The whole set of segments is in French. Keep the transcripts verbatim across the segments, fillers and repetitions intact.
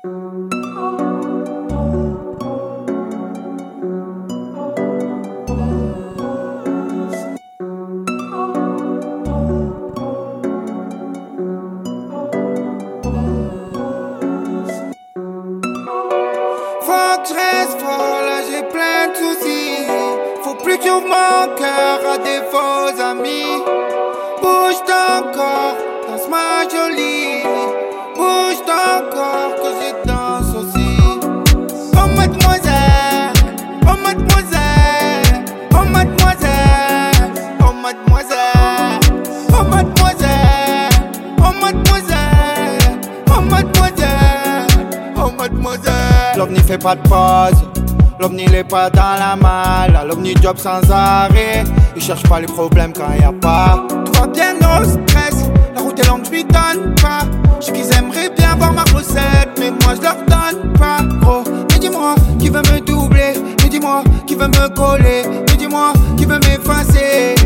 Faut que je reste fort, là j'ai plein de soucis. Faut plus que j'ouvre mon cœur à des faux amis. Bouge ton corps, danse ma jolie. Bouge ton corps que je danse aussi. Oh mademoiselle, oh mademoiselle, oh mademoiselle, oh mademoiselle, oh mademoiselle, oh mademoiselle, oh mademoiselle, oh mademoiselle. L'ovni fait pas de pause, l'ovni il est pas dans la malle. L'ovni job sans arrêt, il cherche pas les problèmes quand y a pas. Tout va bien dans le stress, la route est longue, je lui donne pas. Je sais qu'ils aimeraient bien voir ma recette, mais moi je leur donne pas. Oh, mais dis-moi qui veut me doubler, mais dis-moi qui veut me coller, mais dis-moi qui veut m'effacer.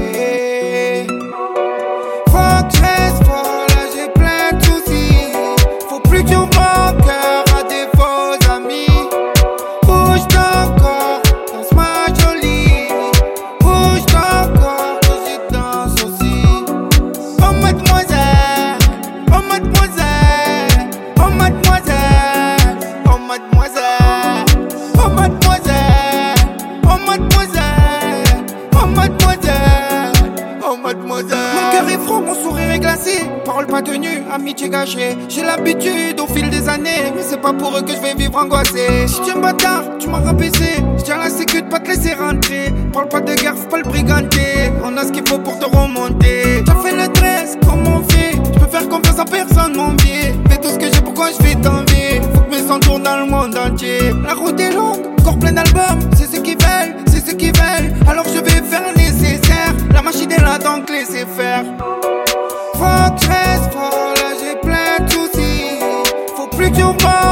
Faut que je reste fort, là j'ai plein de soucis. Faut plus que j'ouvre mon cœur à des faux amis. Bouge ton corps, danse ma jolie. Bouge ton corps que je danse aussi. Oh mademoiselle, oh mademoiselle, oh mademoiselle, oh mademoiselle, oh mademoiselle, oh mademoiselle, oh mademoiselle, oh mademoiselle. Mon cœur est franc, mon sourire est glacé. Parole pas tenue, amitié gâchée. J'ai l'habitude au fil des années, mais c'est pas pour eux que je vais vivre angoissé. Si tu es un bâtard, tu m'as rabaissé. J'tiens la sécu de pas te laisser rentrer. Parle pas de guerre, faut pas le briganter. On a ce qu'il faut pour te remonter. T'as fait le dress, comment on fait? Je peux faire confiance à personne, mon biais. Fais tout ce que j'ai, pourquoi je fais t'envier? Faut que mes sons tournent dans le monde entier. La route est longue, encore plein d'albums. C'est ce qu'ils veulent, c'est ce qu'ils veulent. Alors je vais faire le nécessaire. La machine est là, donc laissez faire. Faut que je reste fort, là j'ai plein de soucis. Faut plus que j'ouvre